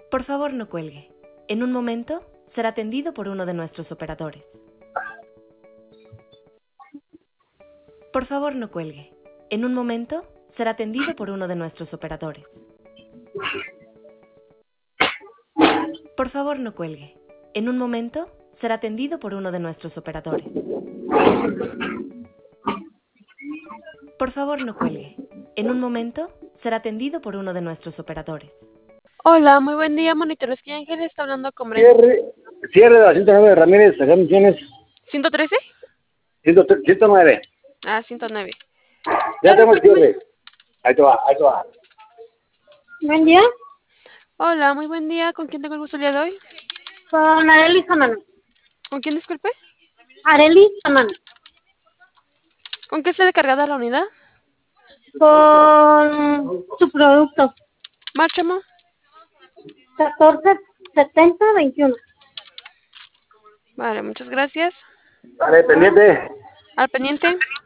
Por favor, no cuelgue. En un momento será atendido por uno de nuestros operadores. Por favor, no cuelgue. En un momento será atendido por uno de nuestros operadores. Por favor, no cuelgue. En un momento será atendido por uno de nuestros operadores. Por favor, no cuelgue. En un momento será atendido por uno de nuestros operadores. Hola, muy buen día, monitores. ¿Qué Ángel está hablando con Brenda? Cierre de la 109 de Ramírez, acá me tienes. ¿113? 109. Ah, 109. Ya tengo el Discúlpeme. cierre. Ahí te va. Buen día, Hola, muy buen día. ¿Con quién tengo el gusto el día de hoy? con Arely Samano. ¿Con quién, disculpe? Arely Samano. ¿Con qué está cargada la unidad? Con su producto. Márchamo. 147021. Vale, muchas gracias. Dale, pendiente. Al pendiente.